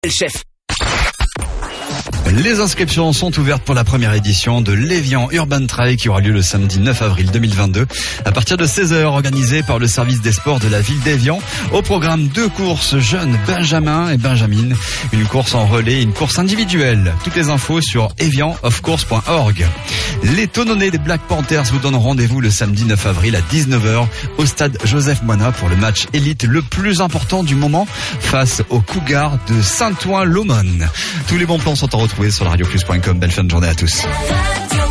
Le chef. Les inscriptions sont ouvertes pour la première édition de l'Évian Urban Trail qui aura lieu le samedi 9 avril 2022 à partir de 16h, organisée par le service des sports de la ville d'Évian. Au programme 2 courses jeunes Benjamin et Benjamine, une course en relais et une course individuelle. Toutes les infos sur evianofcourse.org. Les Tononnais des Black Panthers vous donnent rendez-vous le samedi 9 avril à 19h au stade Joseph Moina pour le match élite le plus important du moment face aux Cougars de Saint-Ouen-l'Aumône. Tous les bons plans sont à retrouver sur la radioplus.com. Belle fin de journée à tous.